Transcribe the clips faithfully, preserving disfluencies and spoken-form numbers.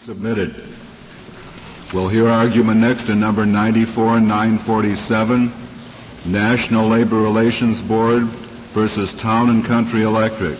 Submitted. We'll hear argument next in number ninety-four nine forty-seven, National Labor Relations Board versus Town and Country Electric.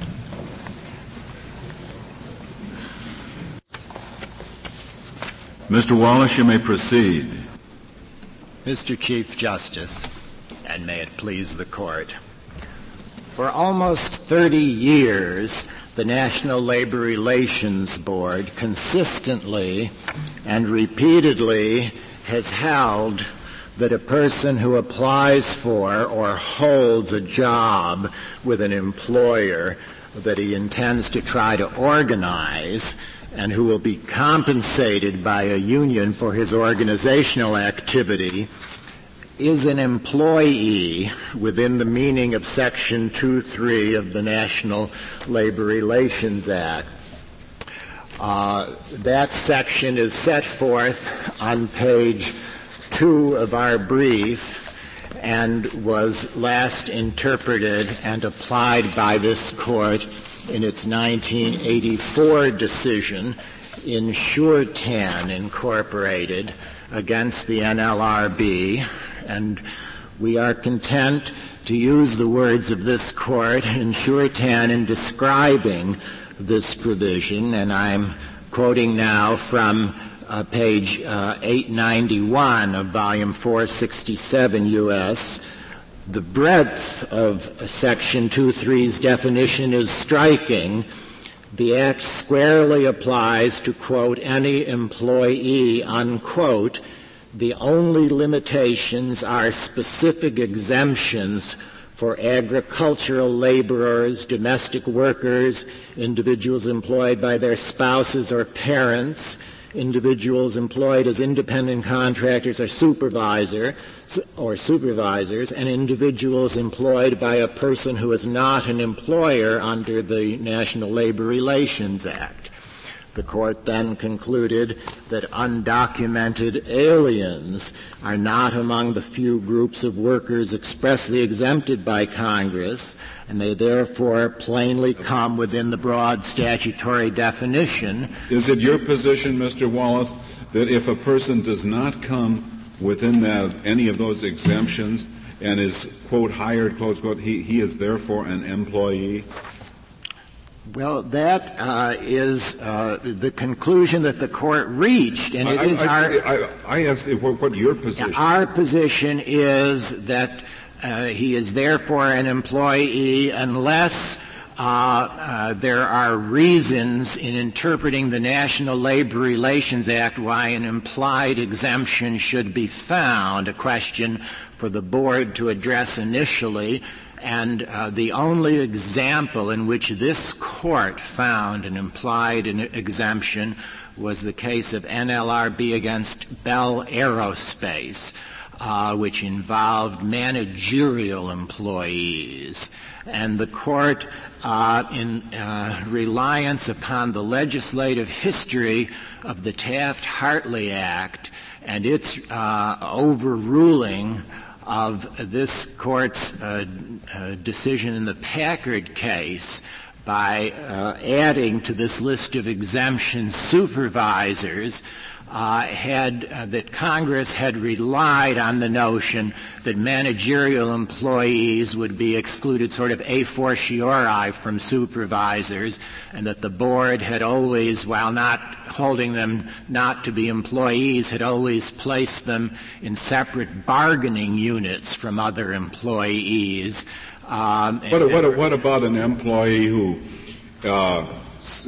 Mister Wallace, you may proceed. Mister Chief Justice, and may it please the Court, for almost thirty years, the National Labor Relations Board consistently and repeatedly has held that a person who applies for or holds a job with an employer that he intends to try to organize and who will be compensated by a union for his organizational activity is an employee within the meaning of Section two three of the National Labor Relations Act. Uh, that section is set forth on page two of our brief and was last interpreted and applied by this Court in its nineteen eighty-four decision in Shurtan Incorporated against the N L R B. And we are content to use the words of this Court in Shurtan in describing this provision, and I'm quoting now from uh, page uh, eight ninety-one of volume four sixty-seven U S. The breadth of Section two three's definition is striking. The Act squarely applies to, quote, any employee, unquote. The only limitations are specific exemptions for agricultural laborers, domestic workers, individuals employed by their spouses or parents, individuals employed as independent contractors or supervisor or supervisors, and individuals employed by a person who is not an employer under the National Labor Relations Act. The Court then concluded that undocumented aliens are not among the few groups of workers expressly exempted by Congress, and they therefore plainly come within the broad statutory definition. Is it your position, Mister Wallace, that if a person does not come within that, any of those exemptions and is, quote, hired, close quote, he, he is therefore an employee? Well, that uh, is uh, the conclusion that the Court reached, and it I, is I, our. I, I asked what, what your position. Our position is that uh, he is therefore an employee unless uh, uh, there are reasons in interpreting the National Labor Relations Act why an implied exemption should be found. A question for the Board to address initially. And uh, the only example in which this Court found an implied an exemption was the case of N L R B against Bell Aerospace, uh, which involved managerial employees. And the Court, uh, in uh, reliance upon the legislative history of the Taft-Hartley Act and its uh, overruling of this Court's uh, uh, decision in the Packard case by uh, adding to this list of exemptions supervisors, uh, had uh, that Congress had relied on the notion that managerial employees would be excluded sort of a fortiori from supervisors, and that the Board had always, while not holding them not to be employees, had always placed them in separate bargaining units from other employees. Um, what, what, what about an employee who uh, s-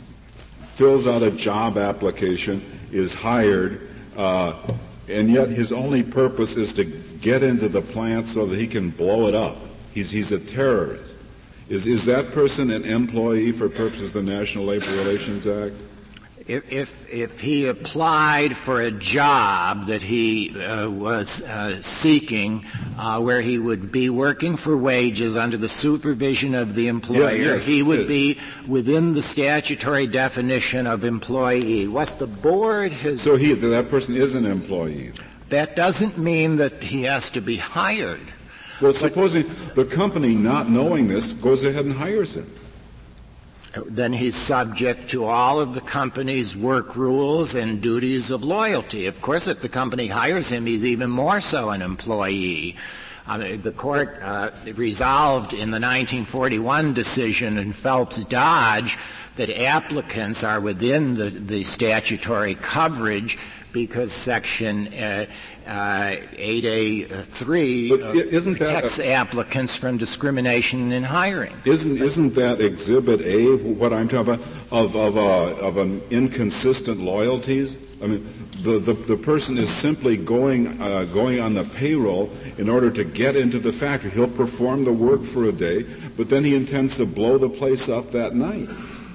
fills out a job application, is hired, uh, and yet his only purpose is to get into the plant so that he can blow it up? He's, he's a terrorist. Is, is that person an employee for purposes of the National Labor Relations Act? If, if, if he applied for a job that he uh, was uh, seeking, uh, where he would be working for wages under the supervision of the employer, yeah, yes, he would it. be within the statutory definition of employee. What the Board has... So he, that person is an employee. That doesn't mean that he has to be hired. Well, supposing the company, not knowing this, goes ahead and hires him. then he's subject to all of the company's work rules and duties of loyalty. Of course, if the company hires him, he's even more so an employee. I mean, the court uh, resolved in the nineteen forty-one decision in Phelps-Dodge that applicants are within the, the statutory coverage because Section uh, uh, eight A three uh, protects a, applicants from discrimination in hiring. Isn't isn't that Exhibit A what I'm talking about of of uh, of an inconsistent loyalties? I mean, the the, the person is simply going uh, going on the payroll in order to get into the factory. He'll perform the work for a day, but then he intends to blow the place up that night.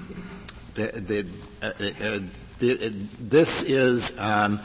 The, the, uh, uh, the, this is, um,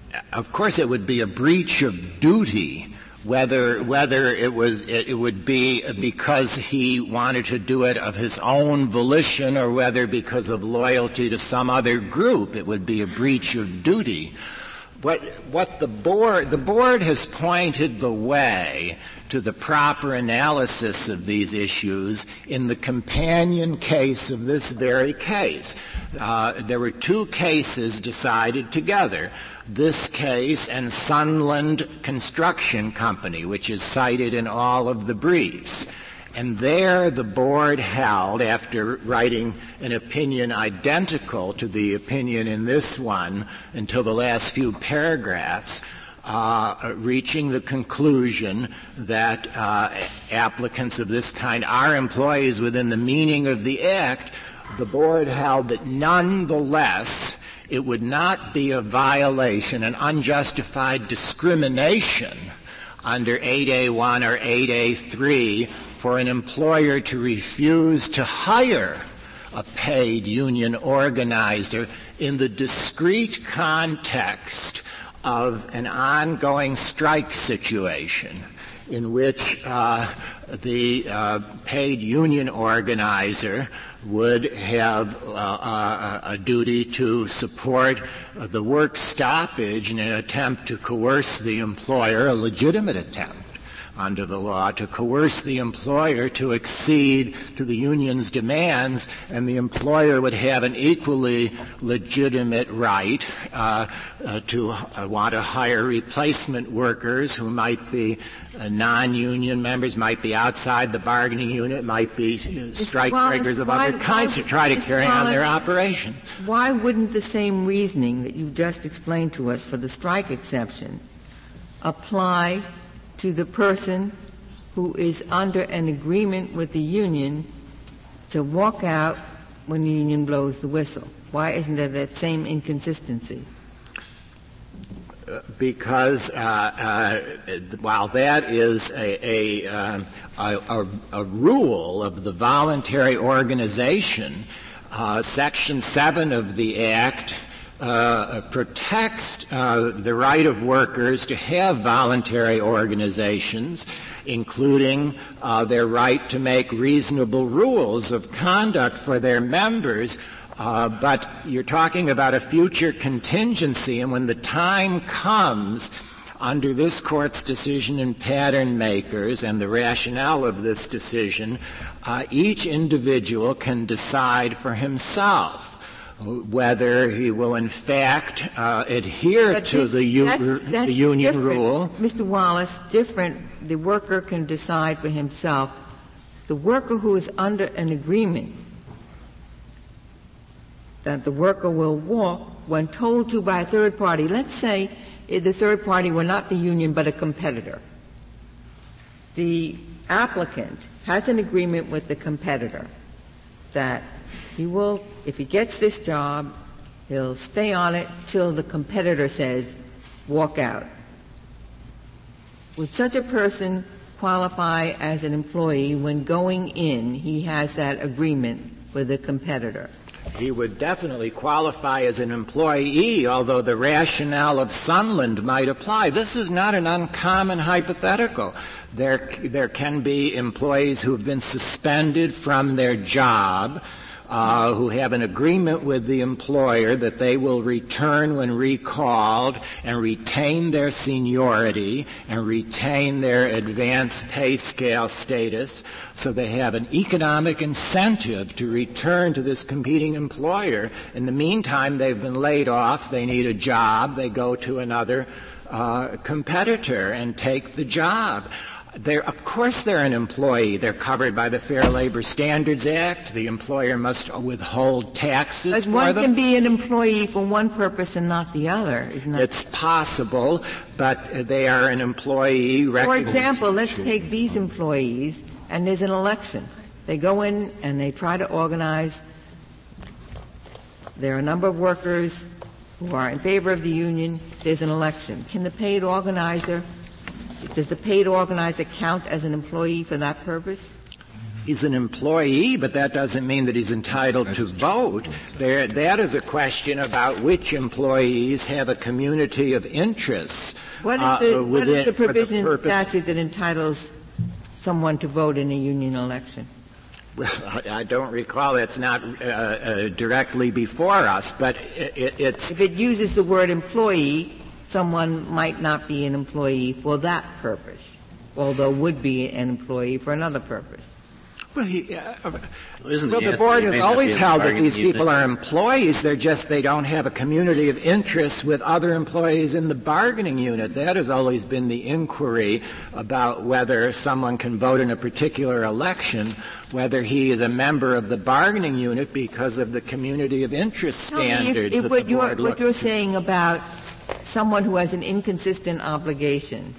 of course, it would be a breach of duty. Whether whether it was it, it would be because he wanted to do it of his own volition, or whether because of loyalty to some other group, it would be a breach of duty. What what the board the board has pointed the way to the proper analysis of these issues in the companion case of this very case. Uh, there were two cases decided together. This case and Sunland Construction Company, which is cited in all of the briefs. And there the board held, after writing an opinion identical to the opinion in this one until the last few paragraphs, uh, reaching the conclusion that uh, applicants of this kind are employees within the meaning of the Act, the board held that nonetheless it would not be a violation, an unjustified discrimination under eight A one or eight A three for an employer to refuse to hire a paid union organizer in the discrete context of an ongoing strike situation in which uh, the uh, paid union organizer would have uh, uh, a duty to support uh, the work stoppage in an attempt to coerce the employer, a legitimate attempt under the law, to coerce the employer to accede to the union's demands, and the employer would have an equally legitimate right uh, uh, to uh, want to hire replacement workers who might be uh, non-union members, might be outside the bargaining unit, might be uh, strike breakers of other kinds to try to carry on their operations. Why wouldn't the same reasoning that you just explained to us for the strike exception apply to the person who is under an agreement with the union to walk out when the union blows the whistle? Why isn't there that same inconsistency? Because uh, uh, while that is a, a, uh, a, a rule of the voluntary organization, uh, Section seven of the Act Uh, protects uh, the right of workers to have voluntary organizations, including uh, their right to make reasonable rules of conduct for their members. Uh, but you're talking about a future contingency, and when the time comes, under this Court's decision in Pattern Makers and the rationale of this decision, uh, each individual can decide for himself whether he will in fact uh, adhere but to this, the, u- that's, that's the union different. rule. Mister Wallace, different. The worker can decide for himself. The worker who is under an agreement that the worker will walk when told to by a third party. Let's say the third party were not the union but a competitor. The applicant has an agreement with the competitor that he will, if he gets this job, he'll stay on it till the competitor says, walk out. Would such a person qualify as an employee when going in he has that agreement with the competitor? He would definitely qualify as an employee, although the rationale of Sunland might apply. This is not an uncommon hypothetical. There, there can be employees who have been suspended from their job uh, who have an agreement with the employer that they will return when recalled and retain their seniority and retain their advanced pay scale status, so they have an economic incentive to return to this competing employer. In the meantime, they've been laid off, they need a job, they go to another uh, competitor and take the job. They're, of course they're an employee. They're covered by the Fair Labor Standards Act. The employer must withhold taxes but for one them. Can be an employee for one purpose and not the other, isn't that? It's possible, but they are an employee. For example, let's take these employees, and there's an election. They go in and they try to organize. There are a number of workers who are in favor of the union. There's an election. Can the paid organizer Does the paid organizer count as an employee for that purpose? He's an employee, but that doesn't mean that he's entitled to vote. There, that is a question about which employees have a community of interests. What is the, uh, what is the provision the in the statute that entitles someone to vote in a union election? Well, I don't recall. It's not uh, uh, directly before us, but it, it's... If it uses the word employee, someone might not be an employee for that purpose, although would be an employee for another purpose. Well, he, uh, well, well the board has always held that these people are employees. They're just they don't have a community of interests with other employees in the bargaining unit. That has always been the inquiry about whether someone can vote in a particular election, whether he is a member of the bargaining unit because of the community of interest standards. If, if that what, the board you're, what you're to. saying about someone who has an inconsistent obligation,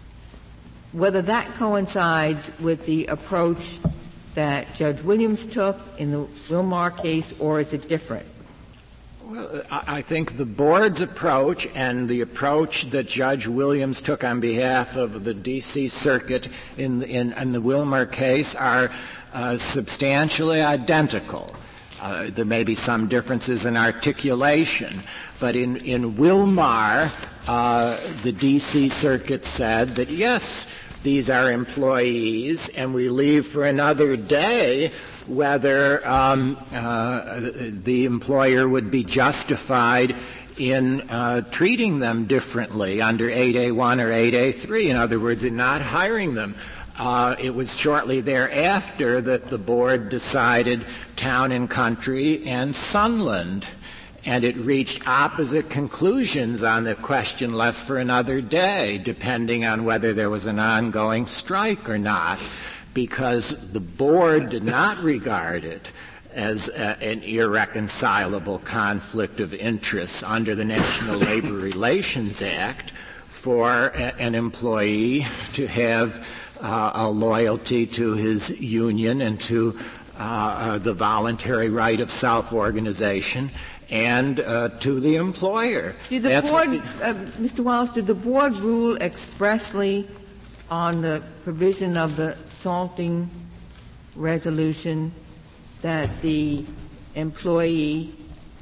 whether that coincides with the approach that Judge Williams took in the Wilmar case, or is it different? Well, I think the board's approach and the approach that Judge Williams took on behalf of the D C Circuit in, in, in the Wilmar case are uh, substantially identical. Uh, there may be some differences in articulation, but in, in Wilmar, uh, the D C Circuit said that, yes, these are employees, and we leave for another day whether um, uh, the employer would be justified in uh, treating them differently under eight A one or eight A three. In other words, in not hiring them. Uh, it was shortly thereafter that the board decided Town and Country and Sunland, and it reached opposite conclusions on the question left for another day, depending on whether there was an ongoing strike or not, because the board did not regard it as uh, an irreconcilable conflict of interests under the National Labor Relations Act for a, an employee to have uh, a loyalty to his union and to uh, uh, the voluntary right of self-organization and uh, to the employer. Did the That's board, the, uh, Mister Wallace, did the board rule expressly on the provision of the salting resolution that the employee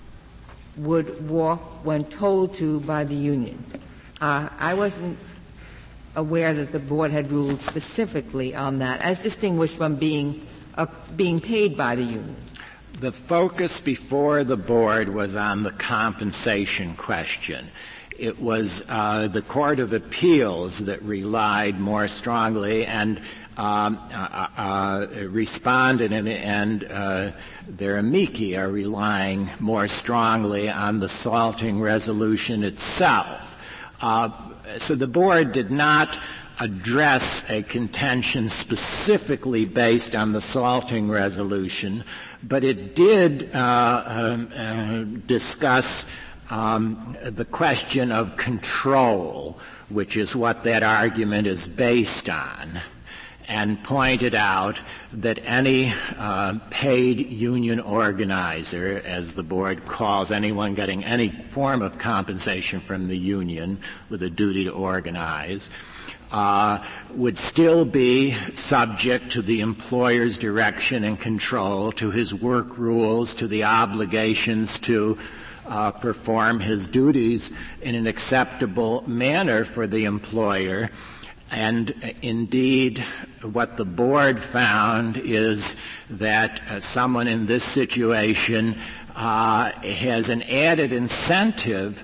would walk when told to by the union? Uh, I wasn't aware that the board had ruled specifically on that, as distinguished from being uh, being paid by the union. The focus before the board was on the compensation question. It was uh, the Court of Appeals that relied more strongly and um, uh, uh, responded, and, and uh, their amici are relying more strongly on the salting resolution itself. Uh, so the board did not address a contention specifically based on the salting resolution, but it did uh, um, uh, discuss um, the question of control, which is what that argument is based on, and pointed out that any uh, paid union organizer, as the board calls anyone getting any form of compensation from the union with a duty to organize, uh, would still be subject to the employer's direction and control, to his work rules, to the obligations to uh, perform his duties in an acceptable manner for the employer. And uh, indeed, what the board found is that uh, someone in this situation uh, has an added incentive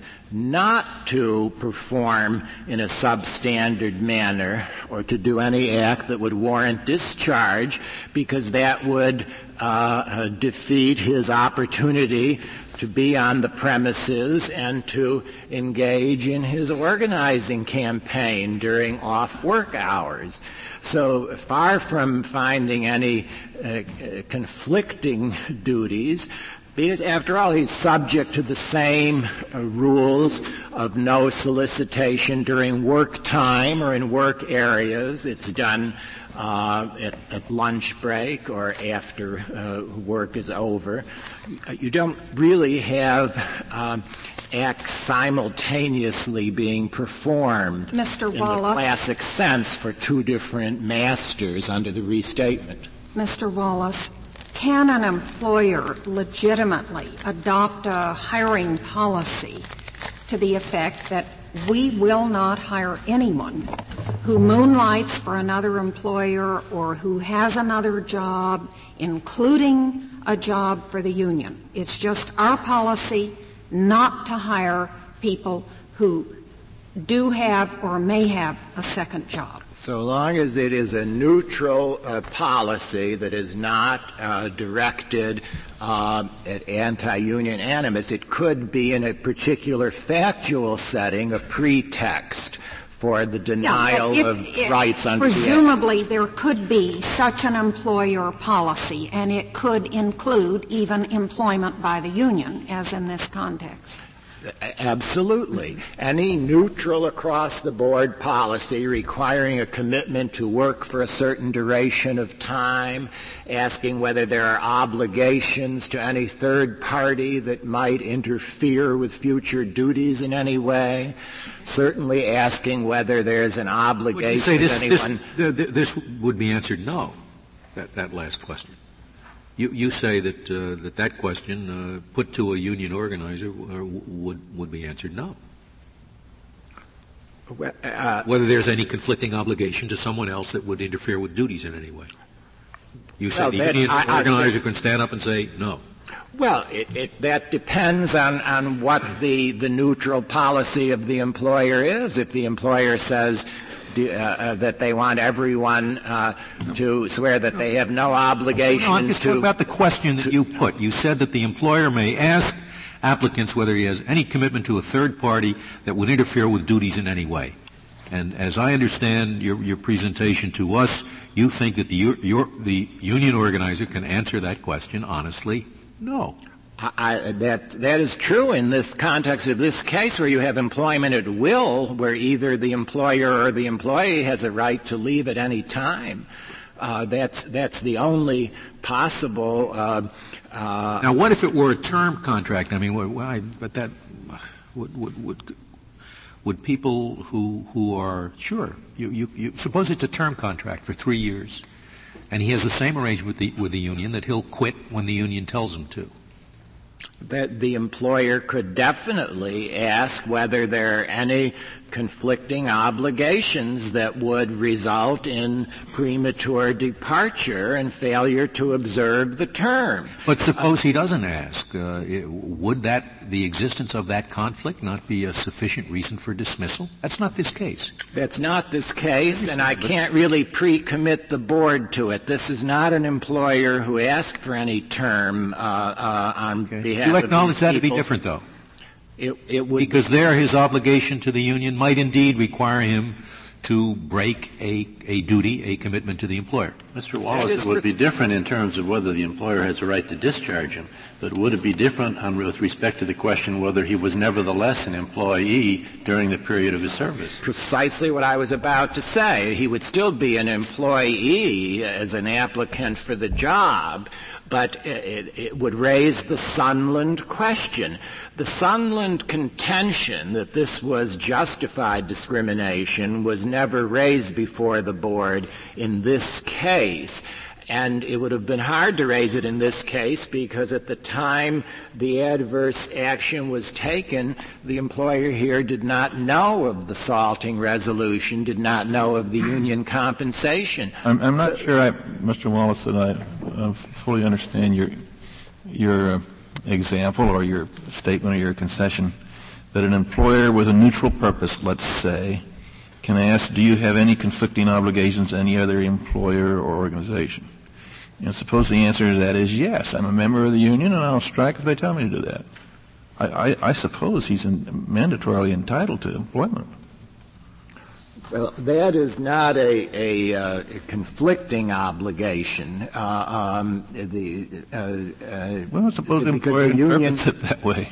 not to perform in a substandard manner or to do any act that would warrant discharge, because that would uh, uh, defeat his opportunity to be on the premises and to engage in his organizing campaign during off-work hours. So far from finding any uh, conflicting duties, because after all, he's subject to the same uh, rules of no solicitation during work time or in work areas. It's done uh, at, at lunch break or after uh, work is over. You don't really have um, acts simultaneously being performed Mister in Wallace. the classic sense for two different masters under the restatement. Mister Wallace, can an employer legitimately adopt a hiring policy to the effect that we will not hire anyone who moonlights for another employer or who has another job, including a job for the union? It's just our policy not to hire people who do have or may have a second job. So long as it is a neutral uh, policy that is not uh, directed uh, at anti-union animus, it could be in a particular factual setting a pretext for the denial yeah, if, of if, rights under the Act. Presumably there could be such an employer policy, and it could include even employment by the union, as in this context. Absolutely. Any neutral across-the-board policy requiring a commitment to work for a certain duration of time, asking whether there are obligations to any third party that might interfere with future duties in any way, certainly asking whether there's an obligation say this, to anyone. This, this would be answered no, that, that last question. You, you say that, uh, that that question uh, put to a union organizer uh, would would be answered no. Uh, Whether there's any conflicting obligation to someone else that would interfere with duties in any way. You say well, the that, union I, organizer I, can stand up and say no. Well, it, it, that depends on, on what the, the neutral policy of the employer is. If the employer says Uh, uh, that they want everyone uh, to swear that they have no obligation no, I'm just to. talking about the question that you put. You said that the employer may ask applicants whether he has any commitment to a third party that would interfere with duties in any way. And as I understand your, your presentation to us, you think that the, your, the union organizer can answer that question honestly? No. I, that that is true in this context of this case, where you have employment at will, where either the employer or the employee has a right to leave at any time. Uh, that's that's the only possible. Uh, uh, now, what if it were a term contract? I mean, why? But that would would would, would people who who are sure you, you you suppose it's a term contract for three years, and he has the same arrangement with the with the union that he'll quit when the union tells him to. That the employer could definitely ask whether there are any conflicting obligations that would result in premature departure and failure to observe the term. But suppose he doesn't ask. Uh, it, would that, the existence of that conflict not be a sufficient reason for dismissal? That's not this case. That's not this case, and I can't really pre-commit the board to it. This is not an employer who asked for any term uh, uh, on okay. behalf you of acknowledge that to be people. different, though? It, it would because there his obligation to the union might indeed require him to break a, a duty, a commitment to the employer. Mister Wallace, it would be different in terms of whether the employer has a right to discharge him, but would it be different on, with respect to the question whether he was nevertheless an employee during the period of his service? Precisely what I was about to say. He would still be an employee as an applicant for the job, but it, it would raise the Sunland question. The Sunland contention that this was justified discrimination was never raised before the board in this case. And it would have been hard to raise it in this case because at the time the adverse action was taken, the employer here did not know of the salting resolution, did not know of the union compensation. I'm, I'm not so, sure, I, Mister Wallace, that I uh, fully understand your your uh, example or your statement or your concession that an employer with a neutral purpose, let's say, can ask, do you have any conflicting obligations to any other employer or organization? You know, suppose the answer to that is yes, I'm a member of the union and I'll strike if they tell me to do that. I, I, I suppose he's in, mandatorily entitled to employment. Well, that is not a, a, uh, a conflicting obligation. Uh, um, the, uh, uh, well, suppose the employer the union, interprets it that way.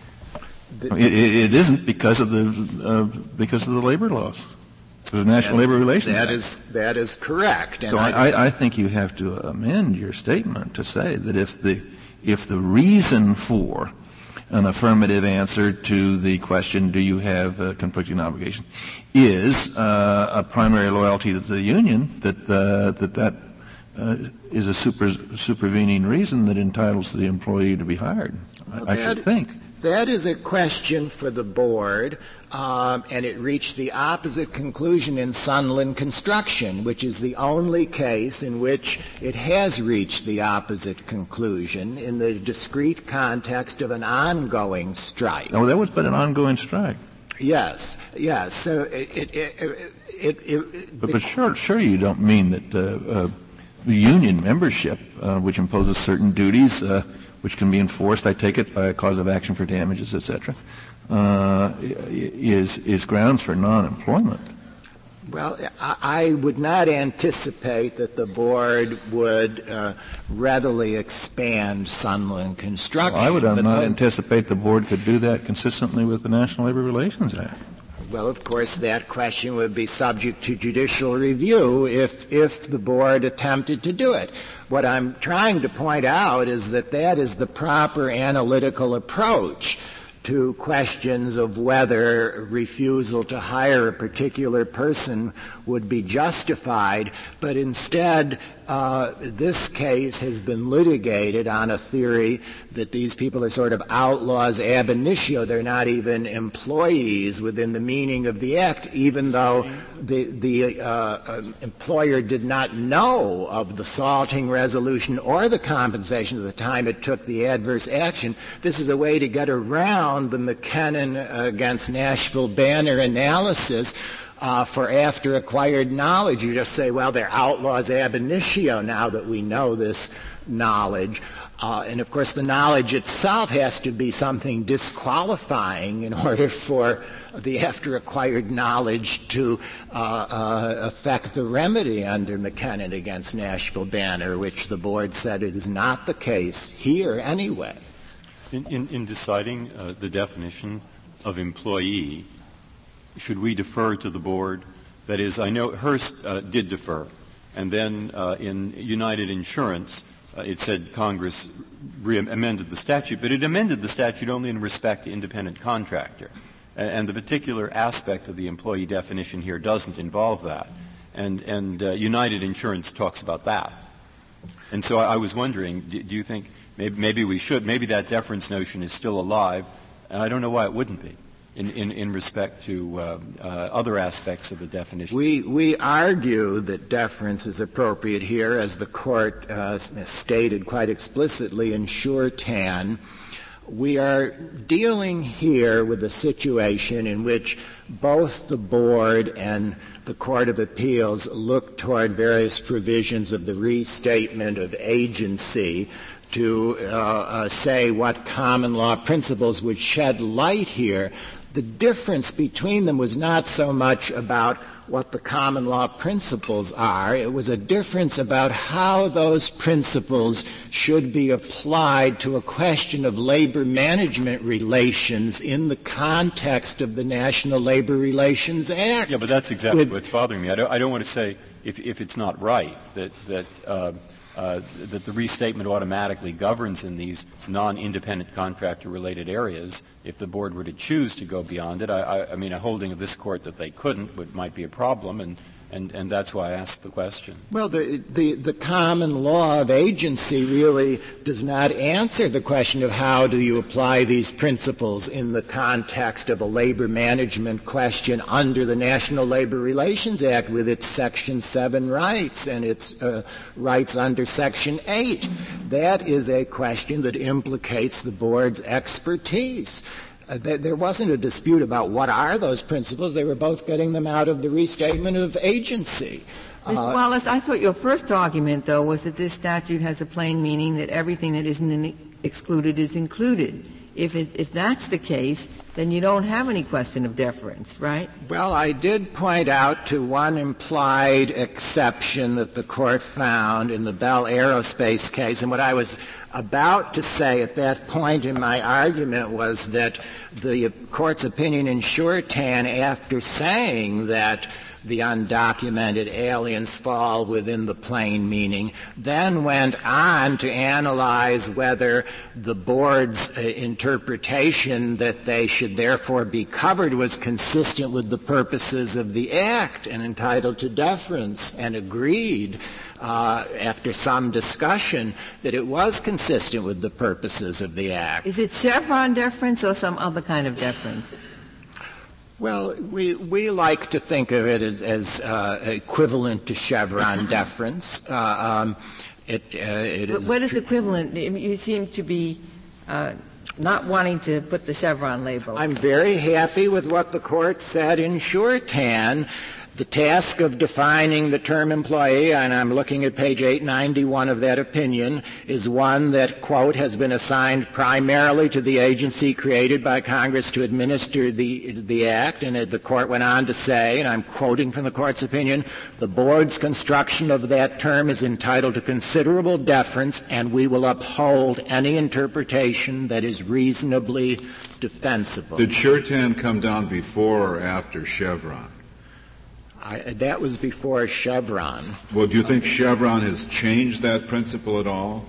The, it, it isn't because of the uh, because of the labor laws. The National Labor Relations That Act. is that is correct. So I, I, I think you have to amend your statement to say that if the if the reason for an affirmative answer to the question, do you have a conflicting obligation, is uh, a primary loyalty to the union, that uh, that that uh, is a super, supervening reason that entitles the employee to be hired. Well, I, I that, should think. That is a question for the board, um, and it reached the opposite conclusion in Sunland Construction, which is the only case in which it has reached the opposite conclusion in the discrete context of an ongoing strike. No, that was but an ongoing strike. Yes, yes. So it, it, it, it, it but, but sure, sure, you don't mean that uh, uh, union membership, uh, which imposes certain duties, uh, which can be enforced, I take it, by a cause of action for damages, et cetera, uh, is is grounds for non-employment. Well, I, I would not anticipate that the board would uh, readily expand Sunland Construction. Well, I would uh, not the, anticipate the board could do that consistently with the National Labor Relations Act. Well, of course, that question would be subject to judicial review if if the board attempted to do it. What I'm trying to point out is that that is the proper analytical approach to questions of whether refusal to hire a particular person would be justified, but instead uh, this case has been litigated on a theory that these people are sort of outlaws ab initio. They're not even employees within the meaning of the act, even though the, the uh, uh, employer did not know of the salting resolution or the compensation at the time it took the adverse action. This is a way to get around the McKinnon against Nashville Banner analysis uh, for after acquired knowledge. You just say, well, they're outlaws ab initio now that we know this knowledge. Uh, and of course the knowledge itself has to be something disqualifying in order for the after acquired knowledge to uh, uh, affect the remedy under McKinnon against Nashville Banner, which the board said it is not the case here anyway. In, in, in deciding uh, the definition of employee, should we defer to the board? That is, I know Hearst uh, did defer, and then uh, in United Insurance, uh, it said Congress re- amended the statute, but it amended the statute only in respect to independent contractor, and, and the particular aspect of the employee definition here doesn't involve that, and, and uh, United Insurance talks about that. And so I, I was wondering, do, do you think maybe, maybe we should, maybe that deference notion is still alive, and I don't know why it wouldn't be in, in, in respect to uh, uh, other aspects of the definition. We, we argue that deference is appropriate here, as the Court uh, stated quite explicitly in Shurtan. We are dealing here with a situation in which both the Board and the Court of Appeals look toward various provisions of the restatement of agency to uh, uh, say what common law principles would shed light here. The difference between them was not so much about what the common law principles are. It was a difference about how those principles should be applied to a question of labor management relations in the context of the National Labor Relations Act. Yeah, but that's exactly With, what's bothering me. I don't, I don't want to say if, if it's not right that, that uh, Uh, that the restatement automatically governs in these non-independent contractor-related areas. If the board were to choose to go beyond it, I, I, I mean, a holding of this court that they couldn't would, might be a problem, and, And, and that's why I asked the question. Well, the, the, the common law of agency really does not answer the question of how do you apply these principles in the context of a labor management question under the National Labor Relations Act with its Section seven rights and its uh, rights under Section eight. That is a question that implicates the board's expertise. Uh, th- there wasn't a dispute about what are those principles. They were both getting them out of the restatement of agency. Mister Uh, Wallace, I thought your first argument, though, was that this statute has a plain meaning that everything that isn't in excluded is included. If, it, if that's the case, then you don't have any question of deference, right? Well, I did point out to one implied exception that the Court found in the Bell Aerospace case, and what I was about to say at that point in my argument was that the Court's opinion in Shortan, after saying that the undocumented aliens fall within the plain meaning, then went on to analyze whether the board's uh, interpretation that they should therefore be covered was consistent with the purposes of the Act and entitled to deference, and agreed uh, after some discussion that it was consistent with the purposes of the Act. Is it Chevron deference or some other kind of deference? Well, we we like to think of it as, as uh, equivalent to Chevron deference. Uh, um, it, uh, it is what is equivalent? You seem to be uh, not wanting to put the Chevron label. I'm very happy with what the Court said in Shortan. The task of defining the term employee, and I'm looking at page eight ninety-one of that opinion, is one that, quote, has been assigned primarily to the agency created by Congress to administer the, the Act. And the Court went on to say, and I'm quoting from the Court's opinion, the Board's construction of that term is entitled to considerable deference, and we will uphold any interpretation that is reasonably defensible. Did Shortan come down before or after Chevron? I, that was before Chevron. Well, do you think Chevron has changed that principle at all?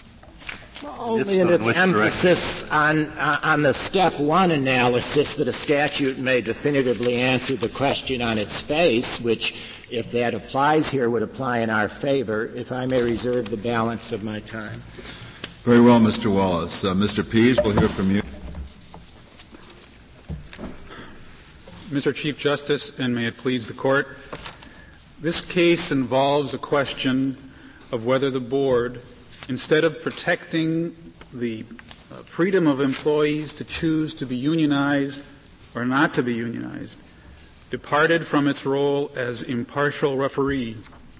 Well, only in its emphasis on, uh, on the step one analysis that a statute may definitively answer the question on its face, which, if that applies here, would apply in our favor. If I may reserve the balance of my time. Very well, Mister Wallace. Uh, Mister Pease, we'll hear from you. Mister Chief Justice, and may it please the Court, this case involves a question of whether the Board, instead of protecting the uh, freedom of employees to choose to be unionized or not to be unionized, departed from its role as impartial referee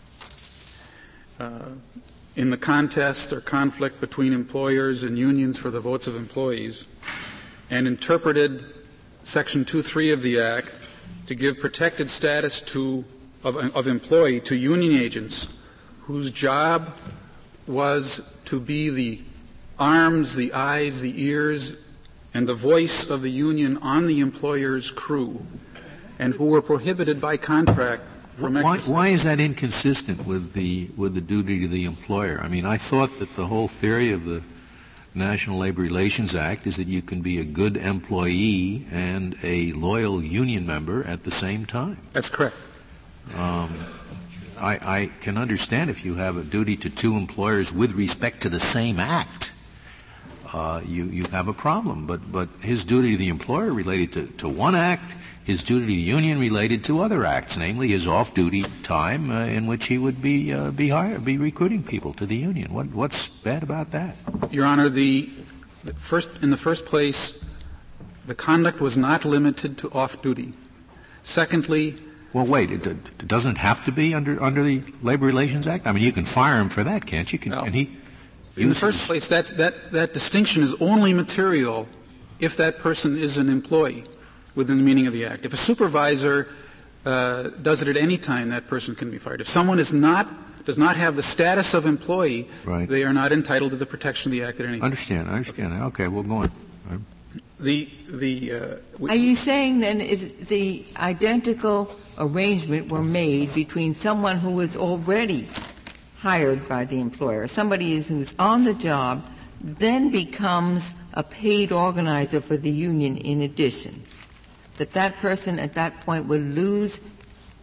uh, in the contest or conflict between employers and unions for the votes of employees, and interpreted Section two three of the Act to give protected status to, of, of employee to union agents whose job was to be the arms, the eyes, the ears, and the voice of the union on the employer's crew, and who were prohibited by contract from why, exercising. why is that inconsistent with the with the duty to the employer? I mean, I thought that the whole theory of the National Labor Relations Act is that you can be a good employee and a loyal union member at the same time. That's correct. Um, I, I can understand if you have a duty to two employers with respect to the same act, uh, you, you have a problem. But, but his duty to the employer related to, to one act, his duty to the union related to other acts, namely his off-duty time uh, in which he would be uh, be, hire, be recruiting people to the union. What, what's bad about that? Your Honor, the, the first, in the first place, the conduct was not limited to off-duty. Secondly, well, wait. It, it doesn't have to be under under the Labor Relations Act. I mean, you can fire him for that, can't you? Can, no. and he in the first place, that that that distinction is only material if that person is an employee within the meaning of the Act. If a supervisor uh, does it at any time, that person can be fired. If someone is not does not have the status of employee, right. they are not entitled to the protection of the Act at any time. Understand? I understand. Okay, okay we'll go on. Right. The the uh, w- are you saying then if the identical arrangement were made between someone who was already hired by the employer, somebody who's on the job, then becomes a paid organizer for the union in addition, that that person at that point would lose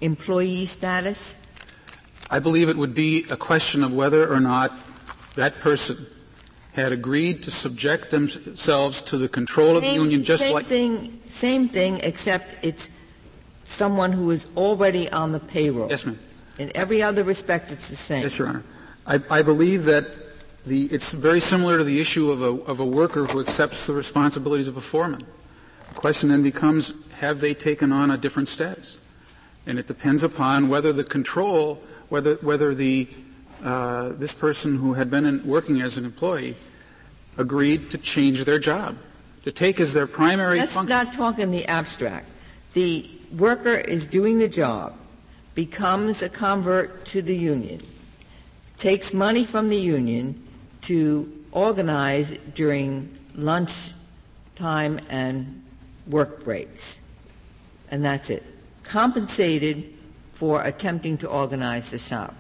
employee status? I believe it would be a question of whether or not that person had agreed to subject themselves to the control of same, the union, just same like thing, same thing, except it's someone who is already on the payroll. Yes, ma'am. In every other respect, it's the same. Yes, Your Honor. I, I believe that the, it's very similar to the issue of a, of a worker who accepts the responsibilities of a foreman. The question then becomes, have they taken on a different status? And it depends upon whether the control, whether whether the uh, this person who had been in, working as an employee agreed to change their job, to take as their primary Let's function. not talk in the abstract. The worker is doing the job, becomes a convert to the union, takes money from the union to organize during lunch time and work breaks, and that's it. Compensated for attempting to organize the shop.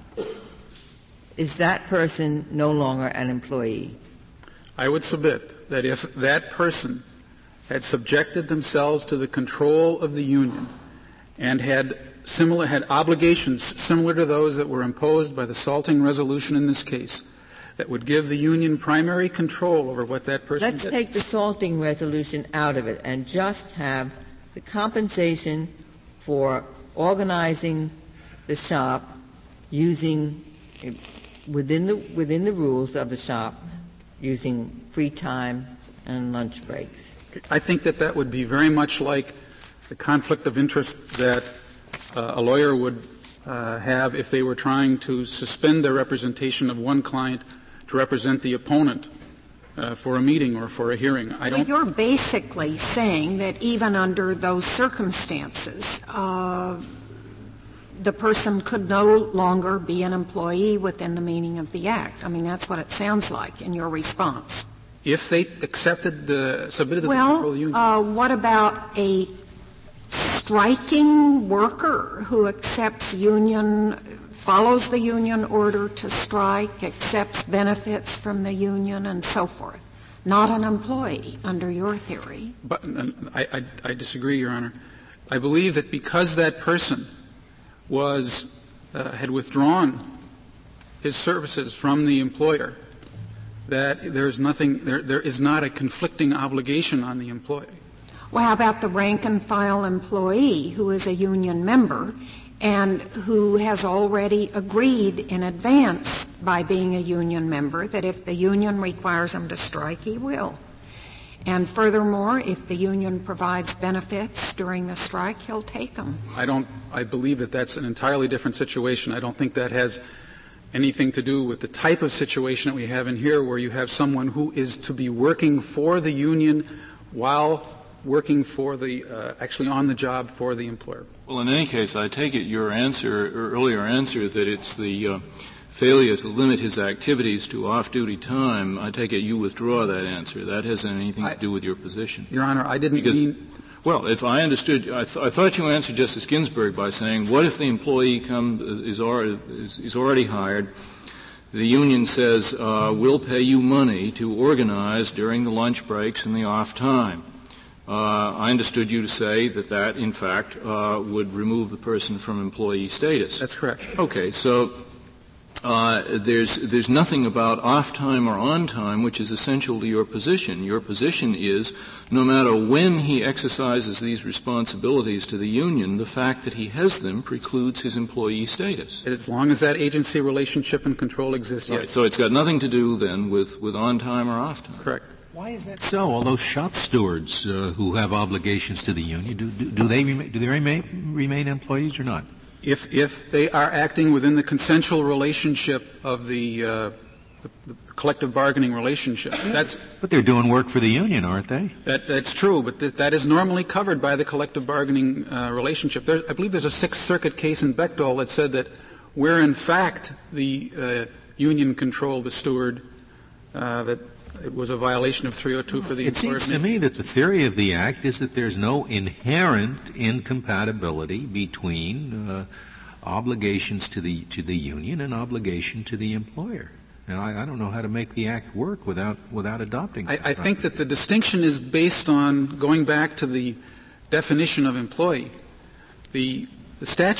Is that person no longer an employee? I would submit that if that person had subjected themselves to the control of the union and had similar had obligations similar to those that were imposed by the Salting Resolution in this case, that would give the union primary control over what that person Let's did. take the Salting Resolution out of it and just have the compensation for organizing the shop using within the within the rules of the shop, using free time and lunch breaks. I think that that would be very much like the conflict of interest that uh, a lawyer would uh, have if they were trying to suspend their representation of one client to represent the opponent uh, for a meeting or for a hearing. I don't. Well, you're basically saying that even under those circumstances, uh, the person could no longer be an employee within the meaning of the Act. I mean, that's what it sounds like in your response. If they accepted the submitted the well, control of the union. Uh, what about a striking worker who accepts union, follows the union order to strike, accepts benefits from the union, and so forth? Not an employee under your theory. But uh, I, I, I disagree, Your Honor. I believe that because that person was uh, had withdrawn his services from the employer, that there is nothing, there, there is not a conflicting obligation on the employee. Well, how about the rank-and-file employee who is a union member and who has already agreed in advance by being a union member that if the union requires him to strike, he will? And furthermore, if the union provides benefits during the strike, he'll take them. I don't, I believe that that's an entirely different situation. I don't think that has anything to do with the type of situation that we have in here, where you have someone who is to be working for the union while working for the, uh, actually on the job for the employer. Well, in any case, I take it your answer, or earlier answer, that it's the uh, failure to limit his activities to off-duty time. I take it you withdraw that answer. That hasn't anything I, to do with your position. Your Honor, I didn't because, mean... Well, if I understood, I, th- I thought you answered Justice Ginsburg by saying, what if the employee come, is, already, is, is already hired, the union says, uh, we'll pay you money to organize during the lunch breaks and the off time. Uh, I understood you to say that that, in fact, uh, would remove the person from employee status. That's correct. Okay, so uh, there's there's nothing about off time or on time which is essential to your position. Your position is, no matter when he exercises these responsibilities to the union, the fact that he has them precludes his employee status. As long as that agency relationship and control exists, right, yes. So it's got nothing to do then with, with on time or off time. Correct. Why is that so? All those shop stewards uh, who have obligations to the union, do, do, do they remain, do they remain, remain employees or not? If if they are acting within the consensual relationship of the, uh, the, the collective bargaining relationship, that's. But they're doing work for the union, aren't they? That, that's true, but th- that is normally covered by the collective bargaining uh, relationship. There, I believe there's a Sixth Circuit case in Bechtel that said that where in fact the uh, union controlled the steward, uh, that it was a violation of three oh two for the It employer. seems to me that the theory of the Act is that there's no inherent incompatibility between uh, obligations to the to the union and obligation to the employer. And I, I don't know how to make the Act work without without adopting I, that. I think that the distinction is based on going back to the definition of employee. The, the statute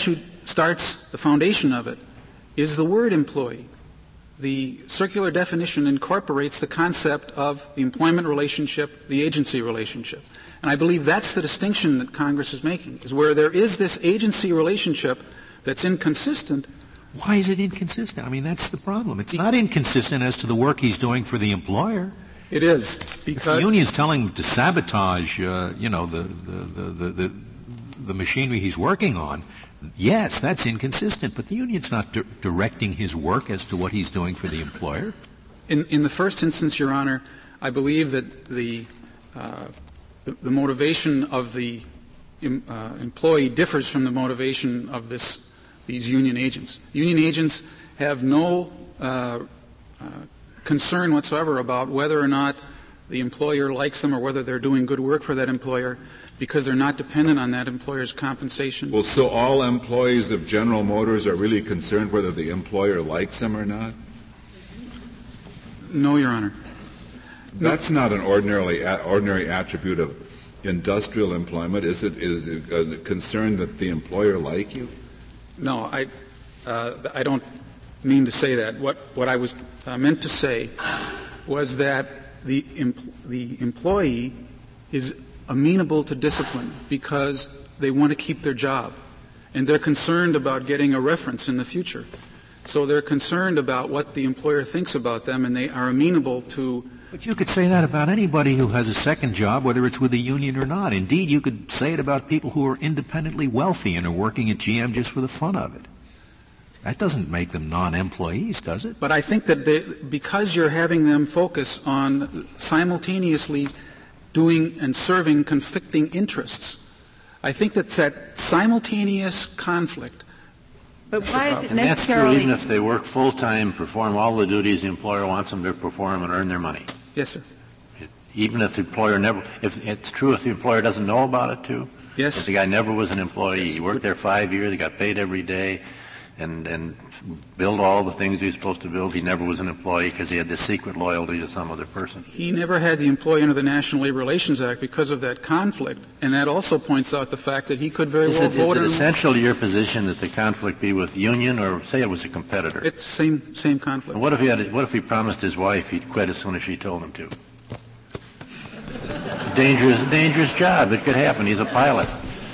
starts, the foundation of it, is the word employee. The circular definition incorporates the concept of the employment relationship, the agency relationship. And I believe that's the distinction that Congress is making, is where there is this agency relationship that's inconsistent. Why is it inconsistent? I mean, that's the problem. It's not inconsistent as to the work he's doing for the employer. It is, because if the union's telling him to sabotage, uh, you know, the, the, the, the, the machinery he's working on, yes, that's inconsistent, but the union's not di- directing his work as to what he's doing for the employer. In, in the first instance, Your Honor, I believe that the, uh, the, the motivation of the em, uh, employee differs from the motivation of this, these union agents. Union agents have no uh, uh, concern whatsoever about whether or not the employer likes them or whether they're doing good work for that employer, because they're not dependent on that employer's compensation. Well, so all employees of General Motors are really concerned whether the employer likes them or not? No, Your Honor. That's not an ordinarily ordinary attribute of industrial employment. Is it, is it a concern that the employer like you? No, I, uh, I don't mean to say that. What, what I was uh, meant to say was that the, empl- the employee is amenable to discipline because they want to keep their job, and they're concerned about getting a reference in the future. So they're concerned about what the employer thinks about them, and they are amenable to. But you could say that about anybody who has a second job, whether it's with a union or not. Indeed, you could say it about people who are independently wealthy and are working at G M just for the fun of it. That doesn't make them non-employees, does it? But I think that they, because you're having them focus on simultaneously doing and serving conflicting interests, I think that that simultaneous conflict. But why is it and that's true necessarily? even if they work full-time, perform all the duties the employer wants them to perform and earn their money. Yes, sir. It, even if the employer never — if it's true if the employer doesn't know about it, too. Yes. If the guy never was an employee. He worked there five years, he got paid every day, and, and build all the things he was supposed to build. He never was an employee because he had this secret loyalty to some other person. He never had the employee under the National Labor Relations Act because of that conflict, and that also points out the fact that he could very Is well it, vote. Is it in essential to your position that the conflict be with the union, or say it was a competitor? It's same same conflict. And what if he had? What if he promised his wife he'd quit as soon as she told him to? dangerous, dangerous job. It could happen. He's a pilot.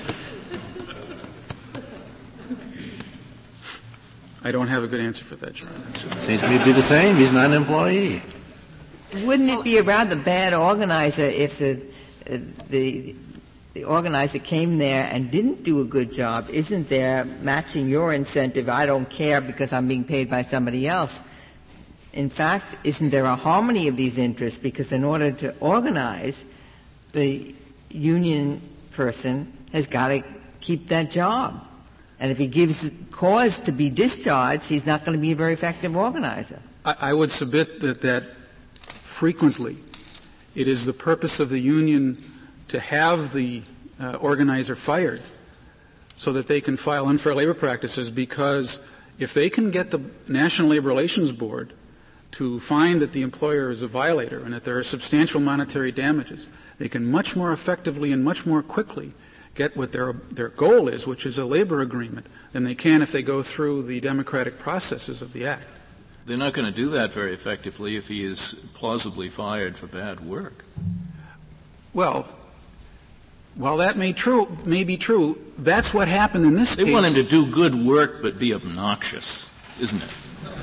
I don't have a good answer for that, Your Honor. Seems to me to be the same. He's not an employee. Wouldn't it be a rather bad organizer if the, uh, the the organizer came there and didn't do a good job? Isn't there matching your incentive? I don't care because I'm being paid by somebody else. In fact, isn't there a harmony of these interests? Because in order to organize, the union person has got to keep that job. And if he gives cause to be discharged, he's not going to be a very effective organizer. I, I would submit that, that frequently it is the purpose of the union to have the uh, organizer fired so that they can file unfair labor practices, because if they can get the National Labor Relations Board to find that the employer is a violator and that there are substantial monetary damages, they can much more effectively and much more quickly get what their their goal is, which is a labor agreement, than they can if they go through the democratic processes of the Act. They're not going to do that very effectively if he is plausibly fired for bad work. Well, while that may true may be true, that's what happened in this they case. They want him to do good work but be obnoxious, isn't it?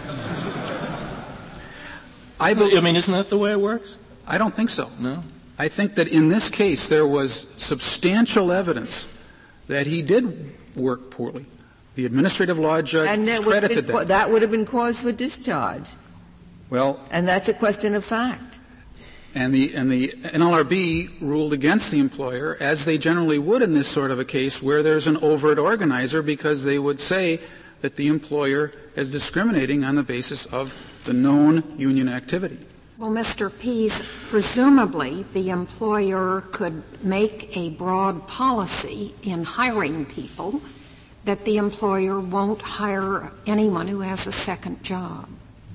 I, be- I mean, isn't that the way it works? I don't think so. No? I think that in this case there was substantial evidence that he did work poorly. The administrative law judge and that credited would that. That would have been cause for discharge. Well, and that's a question of fact. And the and the N L R B ruled against the employer, as they generally would in this sort of a case where there's an overt organizer, because they would say that the employer is discriminating on the basis of the known union activity. Well, Mister Pease, presumably the employer could make a broad policy in hiring people that the employer won't hire anyone who has a second job.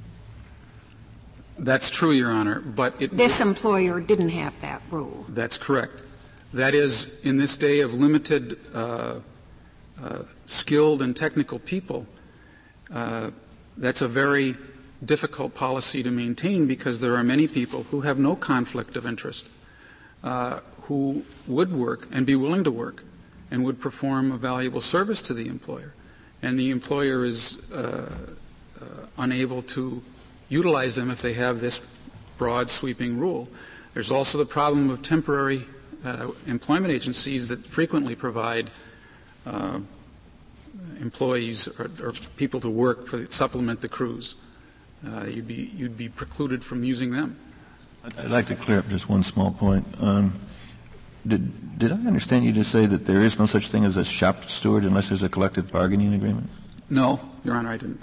That's true, Your Honor, but it, this employer didn't have that rule. That's correct. That is, in this day of limited uh, uh, skilled and technical people, uh, that's a very difficult policy to maintain because there are many people who have no conflict of interest, uh, who would work and be willing to work and would perform a valuable service to the employer. And the employer is uh, uh, unable to utilize them if they have this broad sweeping rule. There's also the problem of temporary uh, employment agencies that frequently provide uh, employees or, or people to work for supplement the crews. Uh, you'd be you'd be precluded from using them. I'd like to clear up just one small point. Um, did did I understand you to say that there is no such thing as a shop steward unless there's a collective bargaining agreement? No, Your Honor, I didn't.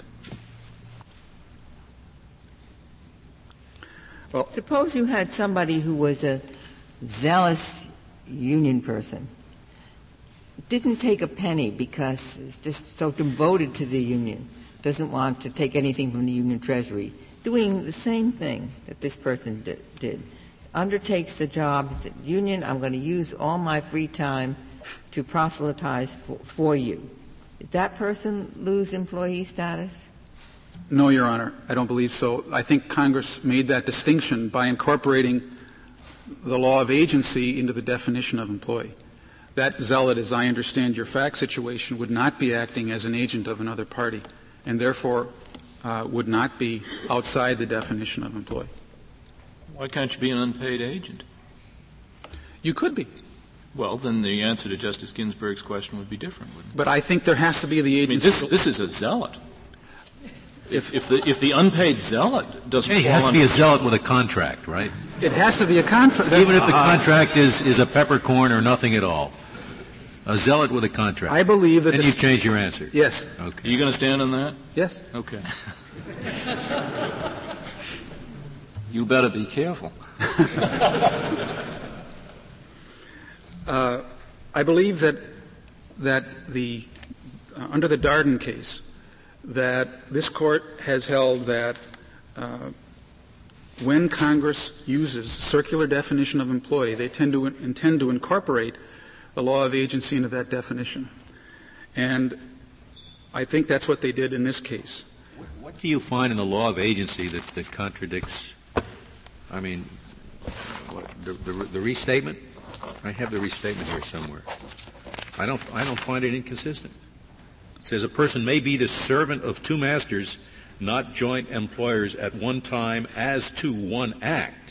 Well, suppose you had somebody who was a zealous union person, didn't take a penny because it's just so devoted to the union, doesn't want to take anything from the union treasury, doing the same thing that this person did, did. undertakes the job, said, union, I'm going to use all my free time to proselytize for, for you. Does that person lose employee status? No, Your Honor, I don't believe so. I think Congress made that distinction by incorporating the law of agency into the definition of employee. That zealot, as I understand your fact situation, would not be acting as an agent of another party and therefore uh, would not be outside the definition of employee. Why can't you be an unpaid agent? You could be. Well, then the answer to Justice Ginsburg's question would be different, wouldn't it? But I think there has to be the agency. I mean, this, this is a zealot. If, if, the, if the unpaid zealot doesn't hey, fall it has to under be a zealot with a contract, right? It has to be a contract. Even if the contract is, is a peppercorn or nothing at all. A zealot with a contract. I believe that. And you've changed your answer. Yes. Okay. Are you going to stand on that? Yes. Okay. You better be careful. uh, I believe that that the uh, under the Darden case, that this court has held that uh, when Congress uses circular definition of employee, they tend to in, intend to incorporate the law of agency into that definition. And I think that's what they did in this case. What do you find in the law of agency that, that contradicts, I mean, what, the, the, the restatement? I have the restatement here somewhere. I don't, I don't find it inconsistent. It says a person may be the servant of two masters, not joint employers at one time as to one act,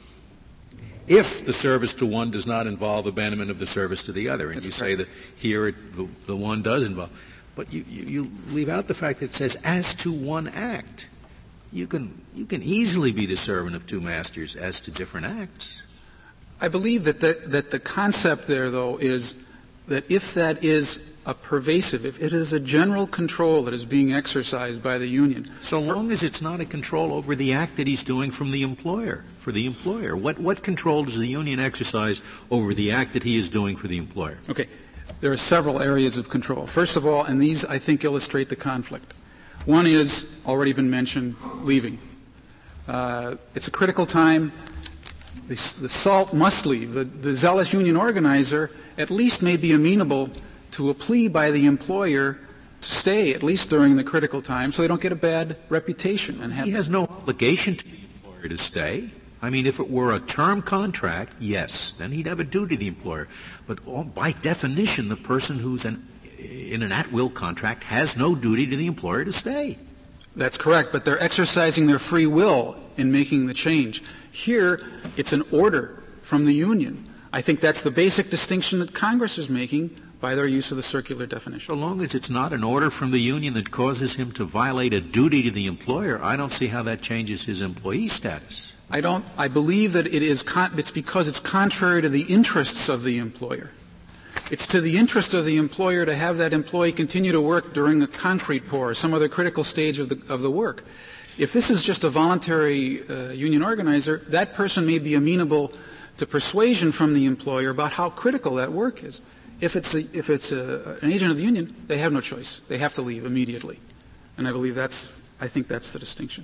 if the service to one does not involve abandonment of the service to the other. And That's you correct. say that here it, the, the one does involve. But you, you, you leave out the fact that it says as to one act. You can, you can easily be the servant of two masters as to different acts. I believe that the, that the concept there, though, is that if that is a pervasive, if it is a general control that is being exercised by the union. So long as it's not a control over the act that he's doing from the employer, for the employer. What, what control does the union exercise over the act that he is doing for the employer? Okay. There are several areas of control. First of all, and these, I think, illustrate the conflict. One is, already been mentioned, leaving. Uh, it's a critical time. The, the SALT must leave. The, the zealous union organizer at least may be amenable to a plea by the employer to stay, at least during the critical time, so they don't get a bad reputation. And have he has no obligation to the employer to stay. I mean, if it were a term contract, yes, then he'd have a duty to the employer. But all, by definition, the person who's an, in an at-will contract has no duty to the employer to stay. That's correct, but they're exercising their free will in making the change. Here, it's an order from the union. I think that's the basic distinction that Congress is making by their use of the circular definition. So long as it's not an order from the union that causes him to violate a duty to the employer, I don't see how that changes his employee status. I don't. I believe that it is. Con- it's because it's contrary to the interests of the employer. It's to the interest of the employer to have that employee continue to work during a concrete pour or some other critical stage of the of the work. If this is just a voluntary uh, union organizer, that person may be amenable to persuasion from the employer about how critical that work is. If it's, a, if it's a, an agent of the union, they have no choice. They have to leave immediately. And I believe that's, I think that's the distinction.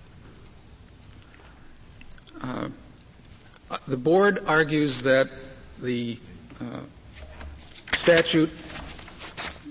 Uh, the board argues that the uh, statute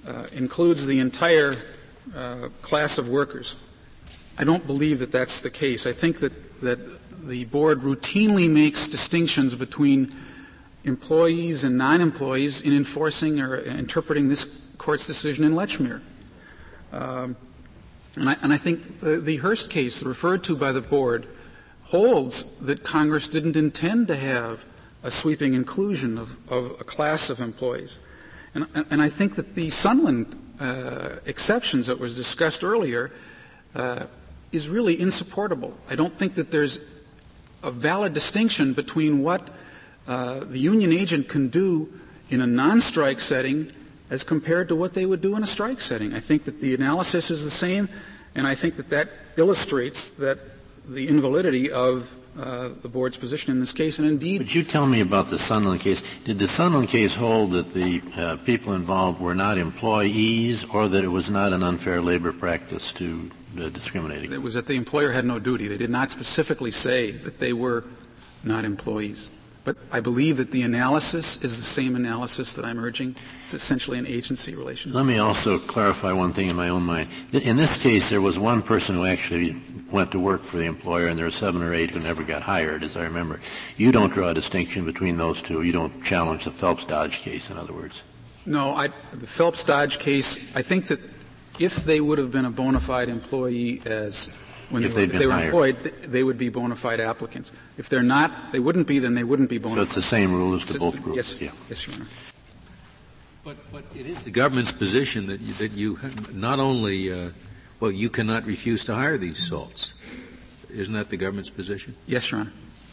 uh, includes the entire uh, class of workers. I don't believe that that's the case. I think that, that the board routinely makes distinctions between employees and non-employees in enforcing or interpreting this Court's decision in Lechmere. Um, and, I, and I think the, the Hearst case referred to by the board holds that Congress didn't intend to have a sweeping inclusion of, of a class of employees. And, and I think that the Sunland uh, exceptions that was discussed earlier uh, is really insupportable. I don't think that there's a valid distinction between what uh, the union agent can do in a non-strike setting as compared to what they would do in a strike setting. I think that the analysis is the same, and I think that that illustrates that the invalidity of uh, the board's position in this case, and indeed. Would you tell me about the Sunland case? Did the Sunland case hold that the uh, people involved were not employees, or that it was not an unfair labor practice to uh, discriminate against? It was that the employer had no duty. They did not specifically say that they were not employees. But I believe that the analysis is the same analysis that I'm urging. It's essentially an agency relationship. Let me also clarify one thing in my own mind. In this case, there was one person who actually went to work for the employer, and there were seven or eight who never got hired, as I remember. You don't draw a distinction between those two. You don't challenge the Phelps-Dodge case, in other words. No, I, the Phelps-Dodge case, I think that if they would have been a bona fide employee as when if they were, been they were hired. employed, they would be bona fide applicants. If they're not, they wouldn't be, then they wouldn't be bona fide. So it's the same rule as to both groups. Yes, yeah. yes, Your Honor. But, but it is the government's position that you, that you not only, uh, well, you cannot refuse to hire these salts. Isn't that the government's position? Yes, Your Honor.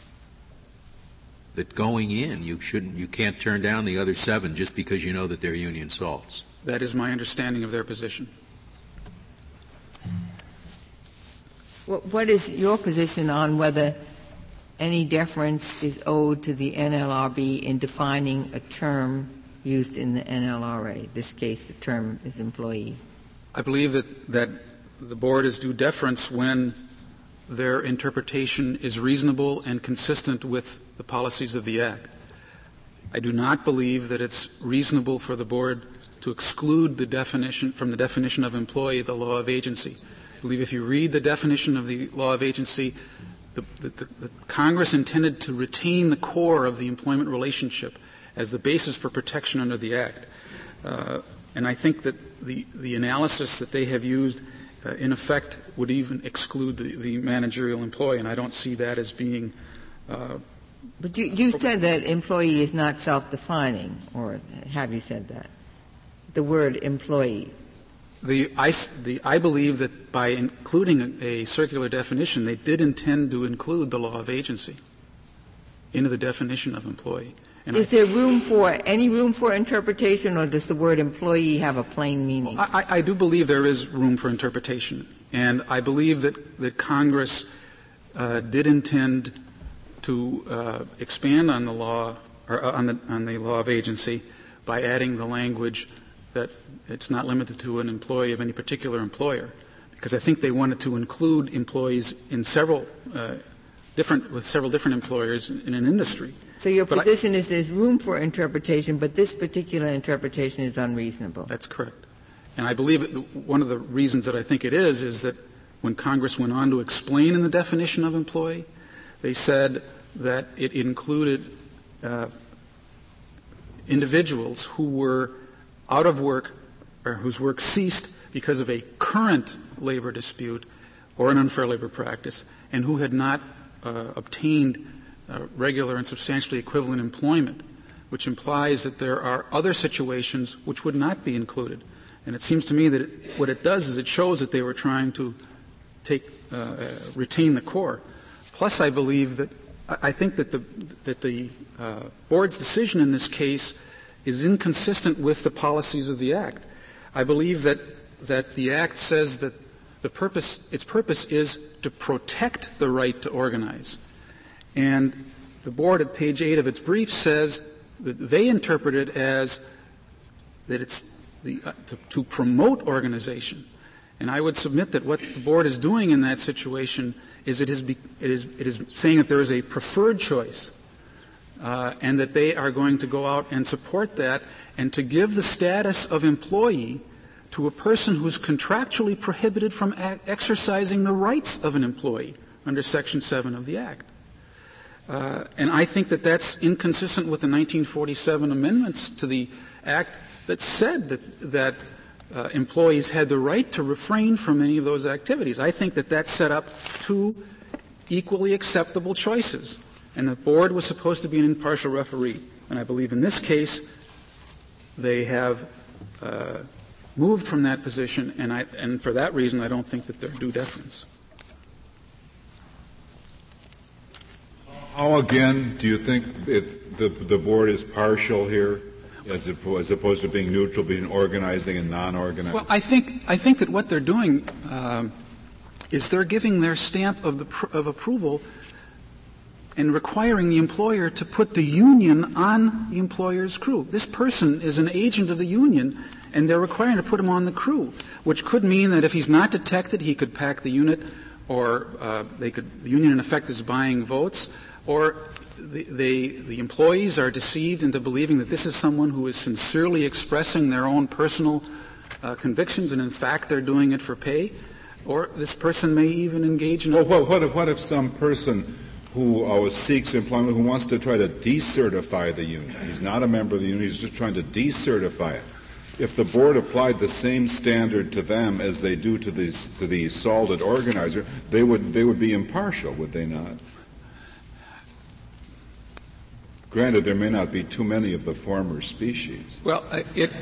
That going in, you shouldn't, you can't turn down the other seven just because you know that they're union salts. That is my understanding of their position. What is your position on whether any deference is owed to the N L R B in defining a term used in the N L R A? In this case, the term is employee. I believe that, that the board is due deference when their interpretation is reasonable and consistent with the policies of the Act. I do not believe that it's reasonable for the board to exclude the definition from the definition of employee the law of agency. I believe if you read the definition of the law of agency, the, the, the, the Congress intended to retain the core of the employment relationship as the basis for protection under the Act. Uh, and I think that the, the analysis that they have used, uh, in effect, would even exclude the, the managerial employee, and I don't see that as being uh, But you, you said that employee is not self-defining, or have you said that? The word employee. The, I, the, I believe that by including a, a circular definition, they did intend to include the law of agency into the definition of employee. And is I, there room for any room for interpretation, or does the word employee have a plain meaning? I, I do believe there is room for interpretation, and I believe that, that Congress uh, did intend to uh, expand on the law or uh, on the on the law of agency by adding the language that it's not limited to an employee of any particular employer, because I think they wanted to include employees in several uh, different with several different employers in, in an industry. So your but position I, is there's room for interpretation, but this particular interpretation is unreasonable. That's correct. And I believe it, one of the reasons that I think it is is that when Congress went on to explain in the definition of employee, they said that it included uh, individuals who were out of work or whose work ceased because of a current labor dispute or an unfair labor practice, and who had not uh, obtained uh, regular and substantially equivalent employment, which implies that there are other situations which would not be included. And it seems to me that it, what it does is it shows that they were trying to take uh, uh, retain the core. Plus, I believe that I think that the that the uh, board's decision in this case is inconsistent with the policies of the Act. I believe that that the Act says that the purpose its purpose is to protect the right to organize, and the board at page eight of its brief says that they interpret it as that it's the, uh, to, to promote organization. And I would submit that what the board is doing in that situation is it is, be, it is, it is saying that there is a preferred choice uh, and that they are going to go out and support that and to give the status of employee to a person who's contractually prohibited from a- exercising the rights of an employee under Section seven of the Act. Uh, and I think that that's inconsistent with the nineteen forty-seven amendments to the Act that said that, that uh, employees had the right to refrain from any of those activities. I think that that set up two equally acceptable choices, and the board was supposed to be an impartial referee. And I believe in this case they have uh, moved from that position, and, I, and for that reason I don't think that they're due deference. How, again, do you think it, the, the board is partial here, as, as opposed to being neutral, being organizing and non-organizing? Well, I think I think that what they're doing uh, is they're giving their stamp of the pr- of approval and requiring the employer to put the union on the employer's crew. This person is an agent of the union, and they're requiring to put him on the crew, which could mean that if he's not detected, he could pack the unit, or uh, they could. The union, in effect, is buying votes. Or the, the, the employees are deceived into believing that this is someone who is sincerely expressing their own personal uh, convictions, and in fact they're doing it for pay. Or this person may even engage in. Well, what, what, if, what if some person who uh, seeks employment who wants to try to decertify the union? He's not a member of the union; he's just trying to decertify it. If the board applied the same standard to them as they do to the to the salted organizer, they would they would be impartial, would they not? Granted, there may not be too many of the former species. Well, it,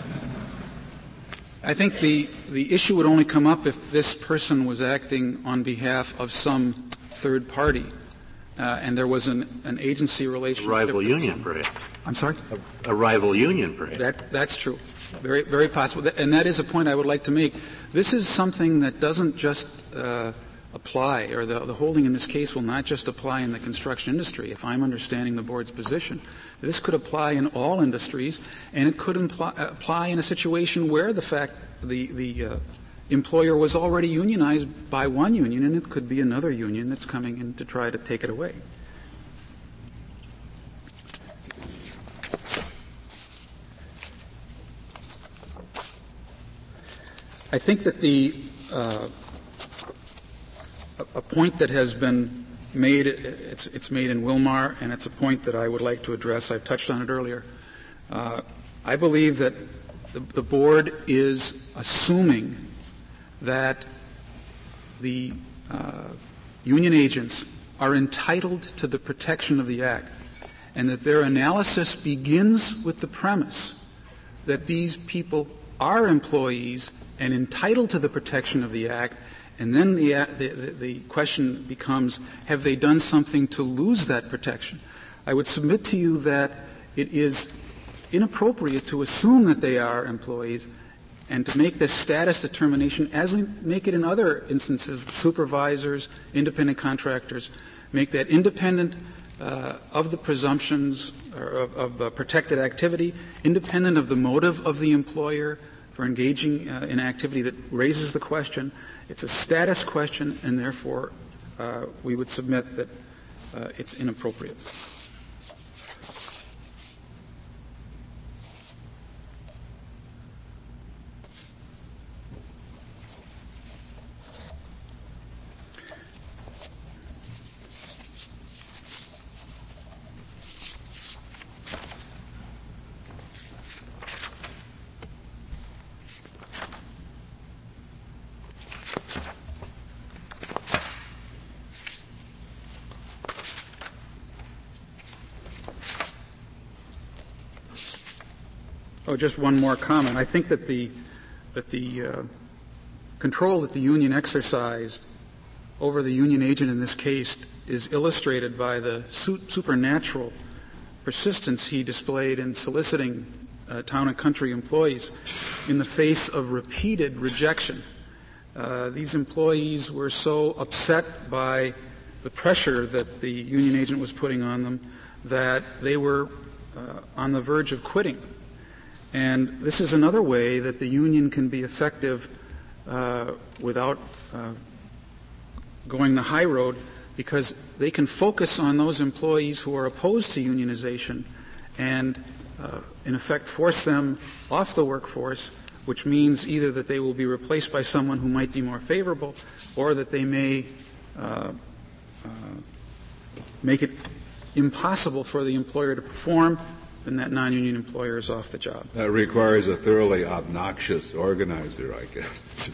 I think the, the issue would only come up if this person was acting on behalf of some third party, uh, and there was an, an agency relationship. A rival union, perhaps. I'm sorry? A, a rival union, perhaps. That, that's true. Very, very possible. And that is a point I would like to make. This is something that doesn't just uh, apply, or the, the holding in this case will not just apply in the construction industry, if I'm understanding the board's position. This could apply in all industries, and it could imply, apply in a situation where the fact the, the uh, employer was already unionized by one union, and it could be another union that's coming in to try to take it away. I think that the uh, a point that has been made, it's, it's made in Wilmar, and it's a point that I would like to address. I've touched on it earlier. Uh, I believe that the, the board is assuming that the uh, union agents are entitled to the protection of the Act, and that their analysis begins with the premise that these people are employees and entitled to the protection of the Act. And then the, the, the question becomes, have they done something to lose that protection? I would submit to you that it is inappropriate to assume that they are employees and to make this status determination, as we make it in other instances, supervisors, independent contractors, make that independent uh, of the presumptions or of, of uh, protected activity, independent of the motive of the employer for engaging uh, in activity that raises the question. It's a status question, and therefore uh, we would submit that uh, it's inappropriate. Oh, just one more comment. I think that the that the uh, control that the union exercised over the union agent in this case is illustrated by the su- supernatural persistence he displayed in soliciting uh, town and country employees in the face of repeated rejection. Uh, these employees were so upset by the pressure that the union agent was putting on them that they were uh, on the verge of quitting. And this is another way that the union can be effective uh, without uh, going the high road because they can focus on those employees who are opposed to unionization and, uh, in effect, force them off the workforce, which means either that they will be replaced by someone who might be more favorable or that they may uh, uh, make it impossible for the employer to perform, then that non-union employer is off the job. That requires a thoroughly obnoxious organizer, I guess,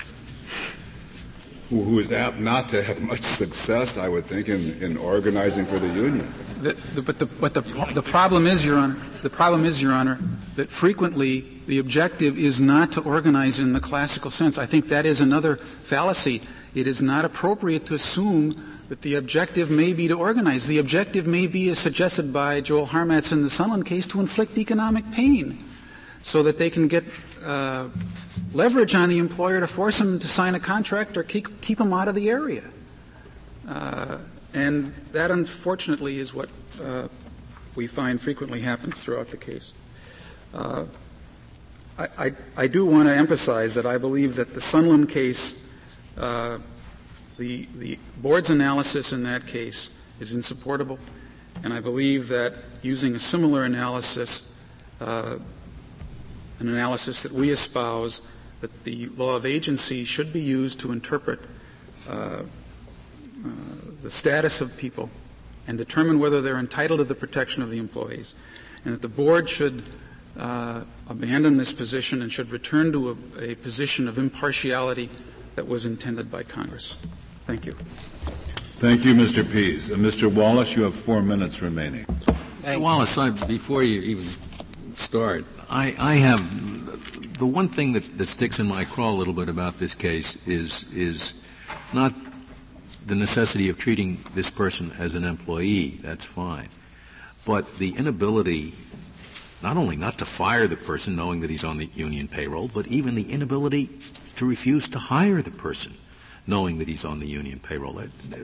who, who is apt not to have much success, I would think, in, in organizing for the union. The, the, but the, but the, the problem is, Your Honor, the problem is, Your Honor, that frequently the objective is not to organize in the classical sense. I think that is another fallacy. It is not appropriate to assume that the objective may be to organize. The objective may be, as suggested by Joel Harmatz in the Sunland case, to inflict economic pain so that they can get uh, leverage on the employer to force them to sign a contract or keep, keep them out of the area. Uh, and that, unfortunately, is what uh, we find frequently happens throughout the case. Uh, I, I, I do want to emphasize that I believe that the Sunland case uh, The, the board's analysis in that case is insupportable, and I believe that using a similar analysis, uh, an analysis that we espouse, that the law of agency should be used to interpret uh, uh, the status of people and determine whether they're entitled to the protection of the employees, and that the board should uh, abandon this position and should return to a, a position of impartiality that was intended by Congress. Thank you. Thank you, Mister Pease. Uh, Mister Wallace, you have four minutes remaining. Mister Wallace, I, before you even start, I, I have the one thing that, that sticks in my craw a little bit about this case is is not the necessity of treating this person as an employee. That's fine, but the inability not only not to fire the person knowing that he's on the union payroll, but even the inability to refuse to hire the person knowing that he's on the union payroll.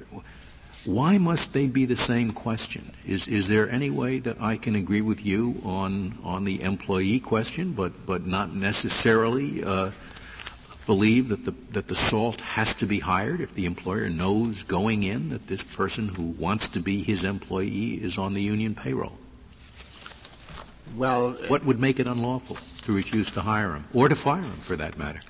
Why must they be the same question? Is is there any way that I can agree with you on on the employee question, but but not necessarily uh, believe that the that the SALT has to be hired if the employer knows going in that this person who wants to be his employee is on the union payroll? Well, what would make it unlawful to refuse to hire him or to fire him, for that matter?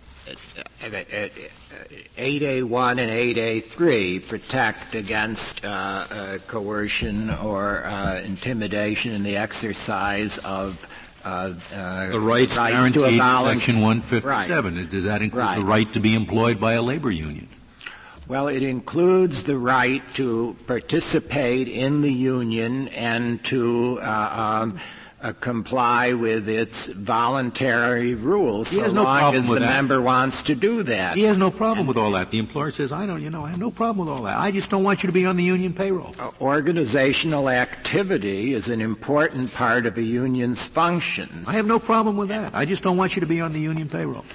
eight A one and eight A three protect against uh, uh, coercion or uh, intimidation in the exercise of uh, uh, the rights rights guaranteed to in Section one fifty-seven. Right. Does that include right. the right to be employed by a labor union? Well, it includes the right to participate in the union and to uh, um, Uh, comply with its voluntary rules he so has no long problem as with the that. member wants to do that. He has no problem with all that. The employer says, I don't, you know, I have no problem with all that. I just don't want you to be on the union payroll. Uh, organizational activity is an important part of a union's functions. I have no problem with that. I just don't want you to be on the union payroll.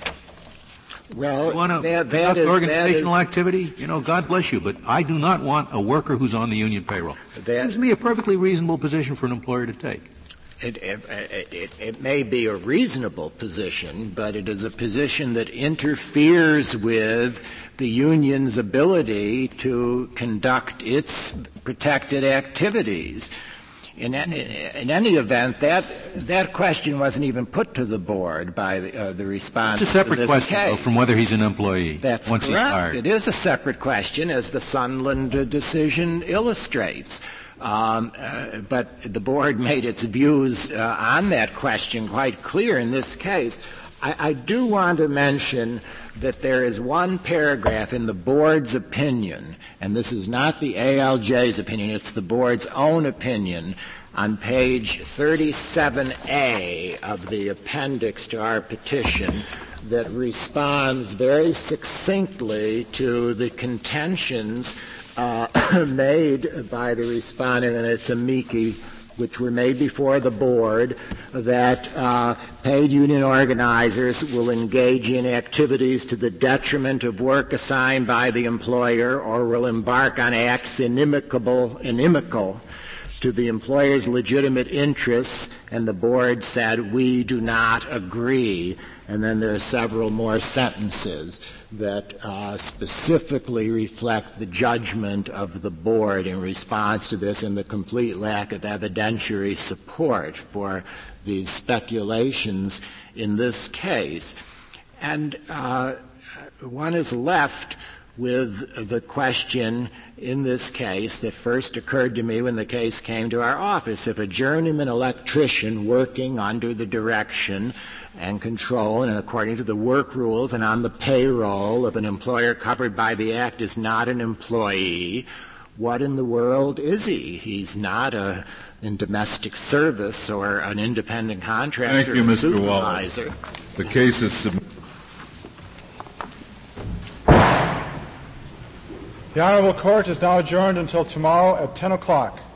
Well, you want to that, that conduct is, organizational that is, activity? You know, God bless you, but I do not want a worker who's on the union payroll. That seems to me a perfectly reasonable position for an employer to take. It, it, it, it may be a reasonable position, but it is a position that interferes with the union's ability to conduct its protected activities. In, in any event, that that question wasn't even put to the board by the, uh, the respondent. It's a separate to this question, case. though, from whether he's an employee That's once correct. he's hired. It is a separate question, as the Sunland uh, decision illustrates. Um, uh, but the board made its views uh, on that question quite clear in this case. I, I do want to mention that there is one paragraph in the board's opinion, and this is not the A L J's opinion, it's the board's own opinion, on page thirty-seven A of the appendix to our petition, that responds very succinctly to the contentions Uh, made by the respondent and its amici, which were made before the board, that uh, paid union organizers will engage in activities to the detriment of work assigned by the employer or will embark on acts inimical, inimical to the employer's legitimate interests, and the board said, we do not agree. And then there are several more sentences that uh, specifically reflect the judgment of the board in response to this and the complete lack of evidentiary support for these speculations in this case. And uh, one is left with the question in this case that first occurred to me when the case came to our office. If a journeyman electrician working under the direction and control and according to the work rules and on the payroll of an employer covered by the Act is not an employee, what in the world is he? He's not a, in domestic service or an independent contractor. Thank you, or Mister supervisor. Wallace. The case is submitted. The Honorable Court is now adjourned until tomorrow at ten o'clock.